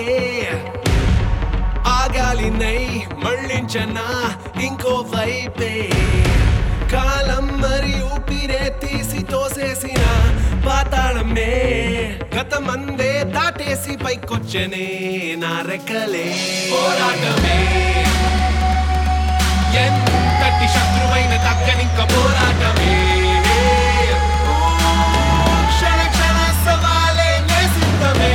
ఆగాలినై మళ్ళించనా ఇంకో వైపే కాలం మరి ఊపిరే తీసి తోసేసిన పాతాళమే గతమందే దాటేసి పైకొచ్చనే నా రెక్కలే పోరాటమే ఎంతటి శత్రువైన తగ్గనింక పోరాటమే క్షణ క్షణ సవాలే నేసిద్దమే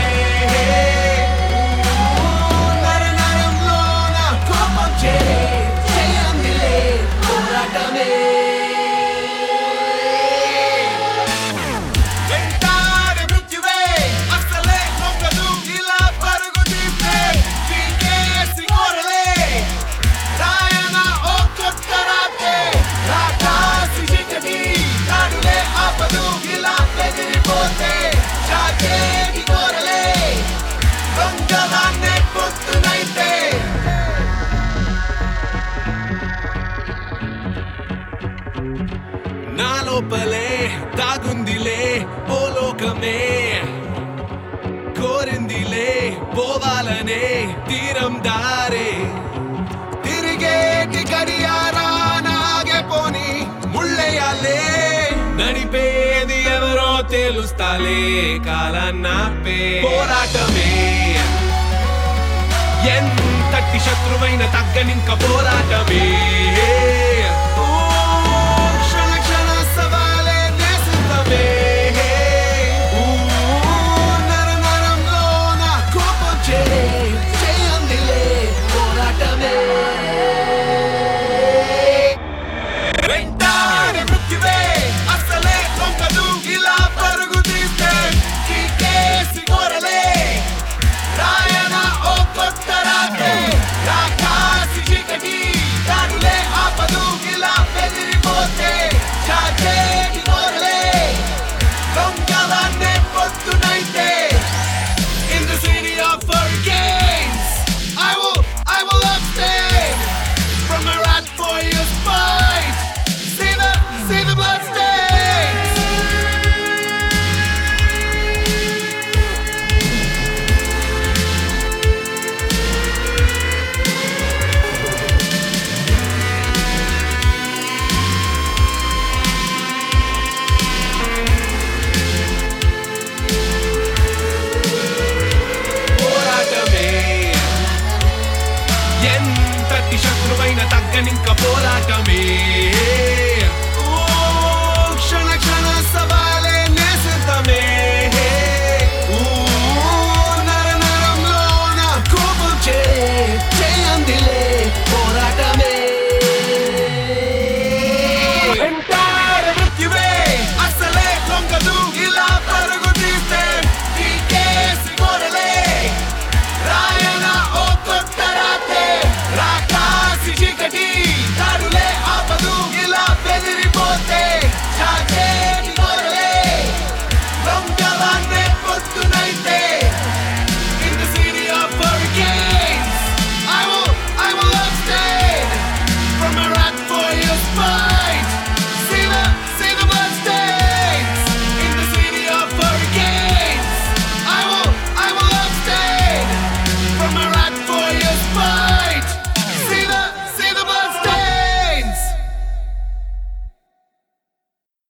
నర నరంలోన కోపం చేయందిలే పోరాటమే వెంటాడే మృత్యువే అసలే మొక్కదు ఇలా పరుగు తీస్తే పీకేసి కోరలే రాయన ఓ కొత్త రాతే రాకాసి చీకటి నాడులే ఆపదు ఇలా ఎగిరిపోతే జాగేటి కోరలే దొంగదాన్నే పొత్తునైతే నా లోపలే దాగుందిలే ఓ లోకమే కోరిందిలే పోవాలనే తీరం దారే తిరిగేటి గడియారా నాగే పోని ముళ్ళేయాలే నడిపేది ఎవరో తెలుస్తాలే కాలన్నాపే పోరాటమే ఎంతటి శత్రువైన తగ్గనింక పోరాటమే క్షణ క్షణ సవాలే నేసిద్దమే నర నరంలోన కోపం చేయందిలే పోరాటమే వెంటాడే మృత్యువే అసలే దొంగదు ఇలా పరుగు తీస్తే పీకేసి కోరలే రాయన ఓ కొత్త రాతే రాకాసి చీకటి దాడులే ఆపదు ఇలా బెదిరిపోతే జాగేటి కోరలే దొంగదాన్నే పొత్తునైతే In the city of hurricanes I will abstain from my wrath for your spite. See the blood stains. పోరాటమే ఎంతటి శత్రువైన తగ్గనింక పోరాటమే